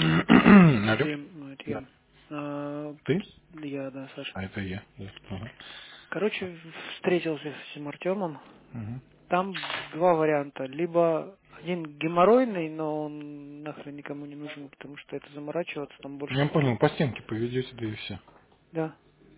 Алло? Это Да. я. А, Ты? да, Саша. А это я. Да. Ага. Короче, встретился с этим Артемом. Мгм. Там два варианта. Либо один геморройный, но он нахрен никому не нужен, потому что это заморачиваться там больше Я всего. понял, по стенке поведете, да и все. Да,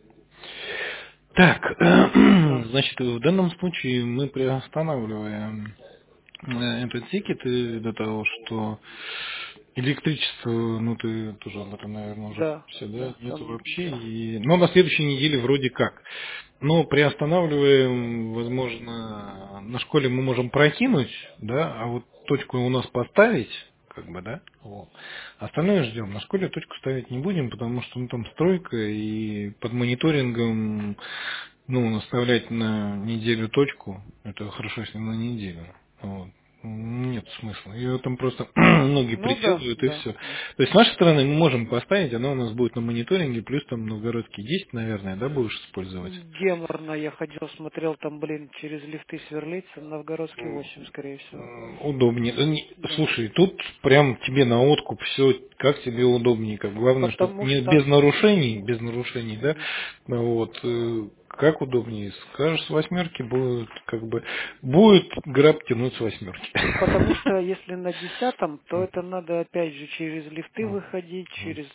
Так, да, значит, в данном случае мы приостанавливаем этот тикет из-за того, что электричество, ну ты тоже об этом, наверное, уже в да, курсе, да, да, нету там вообще. все. Но на следующей неделе вроде как. Но приостанавливаем, возможно, на школе мы можем прокинуть, да, а вот точку у нас поставить, как бы, да, вот. Остальное ждем. На школе точку ставить не будем, потому что ну, там стройка и под мониторингом, ну, наставлять на неделю точку, это хорошо, если на неделю. Вот. Нет смысла. Ее там просто ноги Ну да, приделывают и да, все. да. То есть с нашей стороны мы можем поставить, она у нас будет на мониторинге, плюс там новгородский 10, наверное, да, будешь использовать? Геморно я ходил, смотрел, там, блин, через лифты сверлиться, Новгородский 8, скорее всего. Удобнее. Да Да. слушай, тут прям тебе на откуп все, как тебе удобнее. Как главное, чтобы Потому не что... без нарушений, да. Мгм. Ну вот, как удобнее. Скажешь, с восьмерки будет, как бы, будет граб тянуть с восьмерки. Потому что если на 10-м, то это надо опять же через лифты выходить, через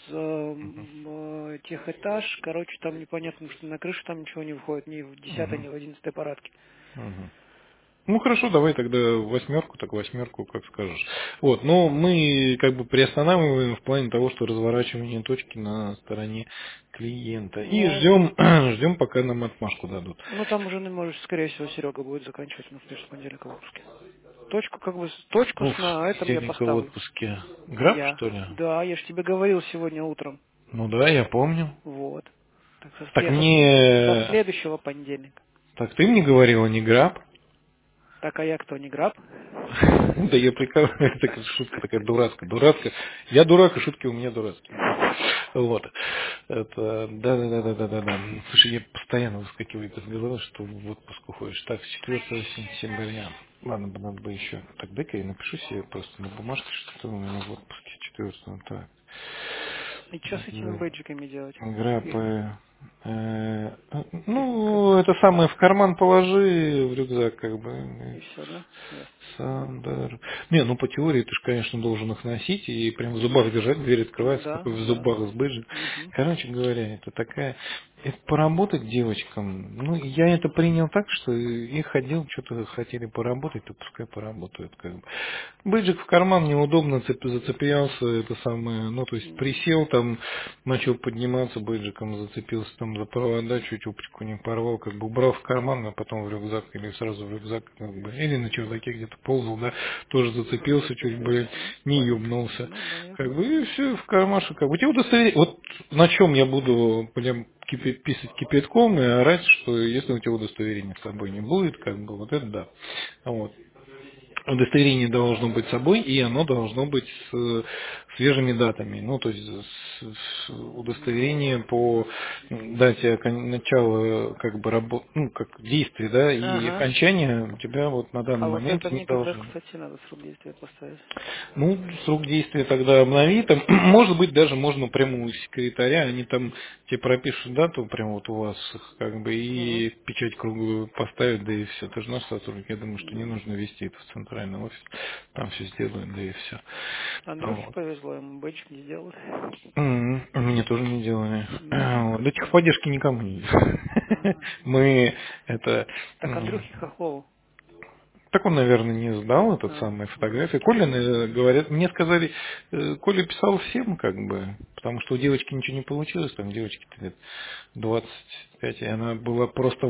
техэтаж. Короче, там непонятно, потому что на крышу там ничего не входит, ни в 10-й, ни в 11-й парадке. Мгм. Ну хорошо, давай тогда восьмерку, так восьмерку, как скажешь. Вот, но мы как бы приостанавливаем в плане того, что разворачивание точки на стороне клиента. И Ну, ждем, ждем, пока нам отмашку дадут. ну там уже, ну, может, скорее всего, Серега будет заканчивать на следующий понедельник в отпуске. Точку, как бы, точку Уф, на этом я понедельника в поставлю. отпуске. Граф, Я. что ли? Да, я же тебе говорил сегодня утром. Ну да, я помню. Вот. Так, Так со мне... следующего понедельника. Так ты мне говорила, не граб? Так, а я кто, не граб? Да я прикалываюсь, такая шутка такая дурацкая. Я дурак, и шутки у меня дурацкие. Вот. Это, да. Слушай, я постоянно выскакиваю из головы, что в отпуск уходишь. Так, с 4 сентября. Ладно, надо бы еще. Так, дай-ка я напишу себе просто на бумажке, что у меня в отпуске 4. Так. И что с этими бейджиками делать? Их, Граппы. их Ну, это самое в карман положи, в рюкзак, как и бы. все, да? Ясно. Сандер. Не, ну по теории ты же, конечно, должен их носить и прям в зубах держать, дверь открывается, Да, такой в да, зубах да. с бейджик. Мгм. Короче говоря, это такая... Это поработать девочкам, ну, я это принял так, что их ходил, что-то хотели поработать, то пускай поработают, как бы. Бейджик в карман неудобно, зацеплялся, это самое, ну, то есть Мгм. присел там, начал подниматься бейджиком, зацепился там за провода, чуть юбочку не порвал, как бы убрал в карман, а потом в рюкзак или сразу в рюкзак, как бы, или на чердаке где-то ползал, да, тоже зацепился чуть, блин, Ну, не понятно. юбнулся. Ну, понятно. Как бы, и все, в кармашек, как бы. Тебе удостоверение, вот на чем я буду прям писать кипятком и орать, что если у тебя удостоверения с собой не будет, как бы, вот это да. Вот. Удостоверение должно быть с собой, и оно должно быть с свежими датами. Ну, то есть с удостоверение по дате начала как бы ну, как действия, да, и Ага. окончания у тебя вот на А данный вот момент это не мне как раз, должно. кстати, надо срок действия поставить. Ну, срок действия тогда обнови. Там, может быть, даже можно прямо у секретаря, они там тебе пропишут дату, прямо вот у вас, как бы, Угу. и печать круглую поставят, да и все. Это же наш сотрудник, я думаю, что не Да. нужно вести это в центральный офис. Там все сделают, да и все. Андрюхе Вот. повезло, ему бейджик не сделали. Мне тоже не делали. Ну, Вот. До техподдержки никому не ага. Мы это... Так, Андрюхе Хохлову. Так он, наверное, не сдал этот А, самый ну, фотографии. Колин, скинул. говорят, мне сказали, Коля писал всем, как бы, потому что у девочки ничего не получилось, там девочке-то лет 25, и она была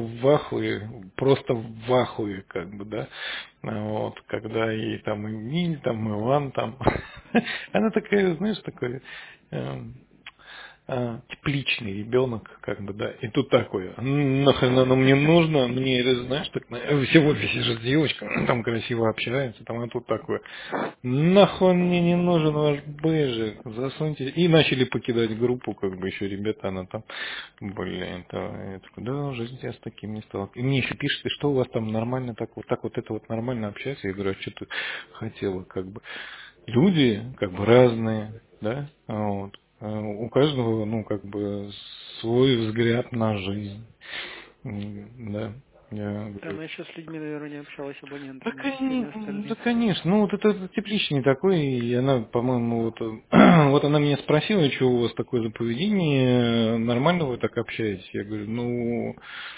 просто в ахуе, как бы, да, вот, когда ей там и Миль, там и Иван, там, она такая, знаешь, такой, эм, тепличный ребенок, как бы, да, и тут такое, нахрен оно мне нужно, мне, знаешь, так, все в офисе же девочка, там красиво общается, там, а тут такое, нахуй мне не нужен ваш бейджик, засуньте, и начали покидать группу, как бы, еще ребята, она там, блин, это, я такой, да, в жизни я с таким не стал, и мне еще пишет, и что у вас там нормально, так вот это вот нормально общается, я говорю, а что ты хотела, как бы, люди, как бы, разные, да, вот. У каждого, ну, как бы, свой взгляд на жизнь, да. Я Да, говорю, она еще с людьми, наверное, не общалась да, абонентами, со всеми да, остальными. конечно, ну вот это тепличный такой, и она, по-моему, вот, вот она меня спросила, что у вас такое за поведение, нормально вы так общаетесь? Я говорю, ну,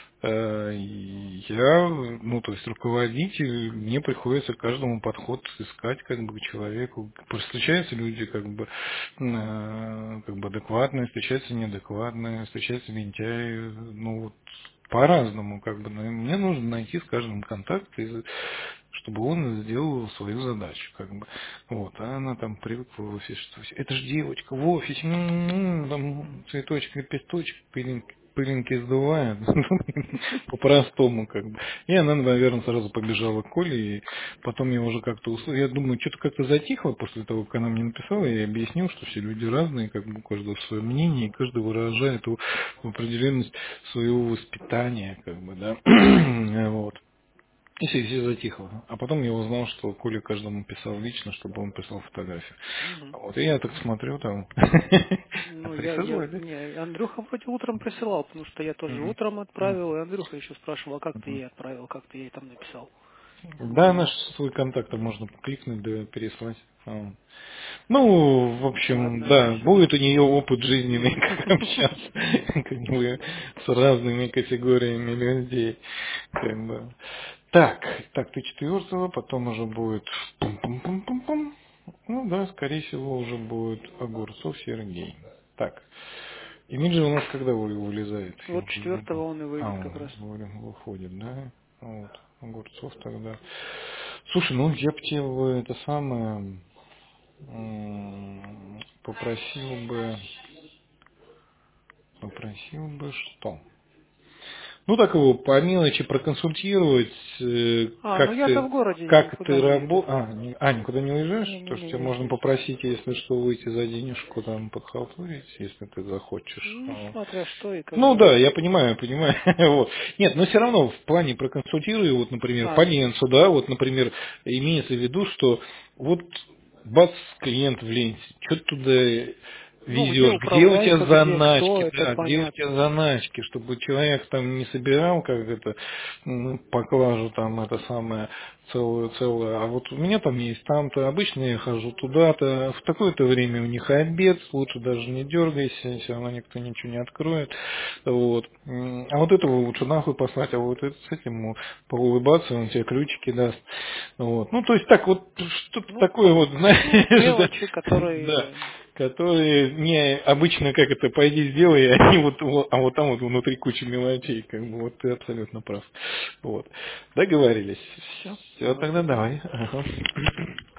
я, ну, то есть руководитель, мне приходится каждому подход искать, как бы, к человеку. Встречаются люди, как бы адекватные, встречаются неадекватные, встречаются лентяи, ну, вот, по-разному, как бы, но мне нужно найти с каждым контакт, чтобы он сделал свою задачу, как бы. Вот, а она там привыкла в офисе, что это же девочка в офисе, там цветочек, лепесточек, пылинки сдувает, по-простому, как бы. И она, наверное, сразу побежала к Коле, и потом я уже как-то услышал, я думаю, что-то как-то затихло после того, как она мне написала, я ей объяснил, что все люди разные, как бы у каждого свое мнение, и каждый выражает определенность своего воспитания, как бы, да, вот. И все затихло. А потом я узнал, что Коля каждому писал лично, чтобы он прислал фотографию. Мгм. Вот, и я так смотрю там. Ну, Присылай, да? не, Андрюха вроде утром присылал, потому что я тоже Мгм. утром Мгм. отправил, и Андрюха еще спрашивал, а как ты Мгм. ей отправил, как ты ей там написал. Да, наш свой контакт можно кликнуть, да, переслать. Ну, в общем, Ладно, да, будет у нее опыт жизненный, как общаться как бы, с разными категориями людей. Как бы. Так, ты четвертого, потом уже будет пум-пум-пум-пум-пум. Ну да, скорее всего, уже будет Огурцов Сергей. Так, имиджи у нас когда вылезает? Я вот уже четвертого забыл. он и выйдет как раз. Выходит, да? Вот, Огурцов тогда. Слушай, ну я бы тебе это самое попросил бы что? Ну, так его по мелочи проконсультировать, А, ну я-то в городе, я как никуда ты не еду. работаешь. Никуда не уезжаешь? То, что Не-не-не, тебя я можно здесь. попросить, если что, выйти за денежку там подхалтурить, если ты захочешь. Ну, смотря что и Ну когда. да, я понимаю. Вот. Нет, но все равно в плане проконсультирую, вот, например, А, по Ленцу, да, вот, например, имеется в виду, что вот бац, клиент в ленте, что ты туда ну, где везешь, где у тебя управляйка, где кто, заначки, это да, где у тебя понятно. заначки, чтобы человек там не собирал, как это, поклажу там это самое, целую, а вот у меня там есть там-то, обычно я хожу туда-то, в такое-то время у них обед, лучше даже не дергайся, все равно никто ничего не откроет, вот. А вот этого лучше нахуй послать, а вот это, с этим поулыбаться, он тебе ключики даст, вот. Ну, то есть так вот, что-то Ну, такое вот, ну, знаешь, да, мелочи, да, которые... которые не обычно, как это, пойди сделай, а они а вот там вот внутри куча мелочей, как бы, вот ты абсолютно прав. Вот. Договорились. Все, Все, давай, тогда пока. давай. Ага.